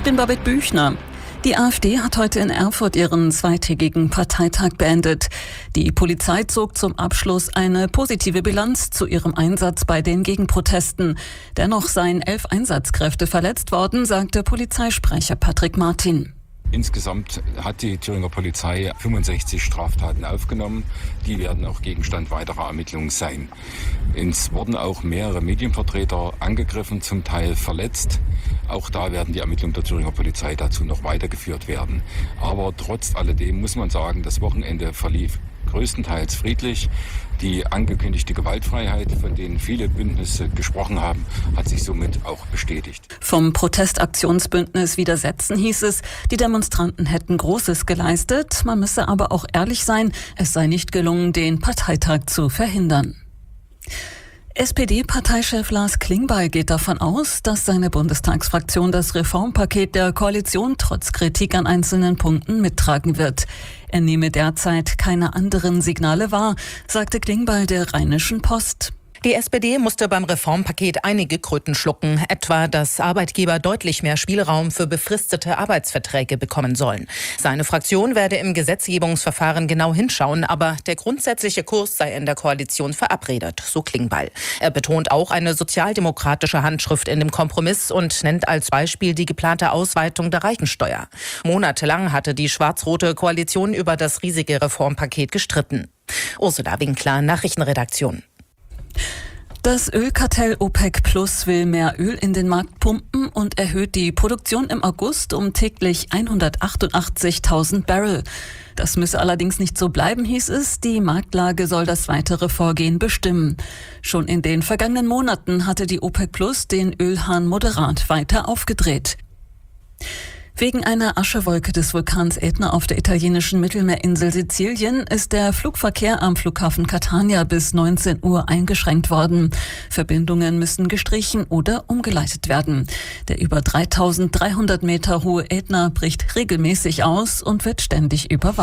bin Babette Büchner. Die AfD hat heute in Erfurt ihren zweitägigen Parteitag beendet. Die Polizei zog zum Abschluss eine positive Bilanz zu ihrem Einsatz bei den Gegenprotesten. Dennoch seien 11 Einsatzkräfte verletzt worden, sagte Polizeisprecher Patrick Martin. Insgesamt hat die Thüringer Polizei 65 Straftaten aufgenommen. Die werden auch Gegenstand weiterer Ermittlungen sein. Es wurden auch mehrere Medienvertreter angegriffen, zum Teil verletzt. Auch da werden die Ermittlungen der Thüringer Polizei dazu noch weitergeführt werden. Aber trotz alledem muss man sagen, das Wochenende verlief größtenteils friedlich. Die angekündigte Gewaltfreiheit, von denen viele Bündnisse gesprochen haben, hat sich somit auch bestätigt. Vom Protestaktionsbündnis Widersetzen hieß es, die Demonstranten hätten Großes geleistet. Man müsse aber auch ehrlich sein, es sei nicht gelungen, den Parteitag zu verhindern. SPD-Parteichef Lars Klingbeil geht davon aus, dass seine Bundestagsfraktion das Reformpaket der Koalition trotz Kritik an einzelnen Punkten mittragen wird. Er nehme derzeit keine anderen Signale wahr, sagte Klingbeil der Rheinischen Post. Die SPD musste beim Reformpaket einige Kröten schlucken, etwa, dass Arbeitgeber deutlich mehr Spielraum für befristete Arbeitsverträge bekommen sollen. Seine Fraktion werde im Gesetzgebungsverfahren genau hinschauen, aber der grundsätzliche Kurs sei in der Koalition verabredet, so Klingbeil. Er betont auch eine sozialdemokratische Handschrift in dem Kompromiss und nennt als Beispiel die geplante Ausweitung der Reichensteuer. Monatelang hatte die schwarz-rote Koalition über das riesige Reformpaket gestritten. Ursula Winkler, Nachrichtenredaktion. Das Ölkartell OPEC Plus will mehr Öl in den Markt pumpen und erhöht die Produktion im August um täglich 188.000 Barrel. Das müsse allerdings nicht so bleiben, hieß es. Die Marktlage soll das weitere Vorgehen bestimmen. Schon in den vergangenen Monaten hatte die OPEC Plus den Ölhahn moderat weiter aufgedreht. Wegen einer Aschewolke des Vulkans Ätna auf der italienischen Mittelmeerinsel Sizilien ist der Flugverkehr am Flughafen Catania bis 19 Uhr eingeschränkt worden. Verbindungen müssen gestrichen oder umgeleitet werden. Der über 3.300 Meter hohe Ätna bricht regelmäßig aus und wird ständig überwacht.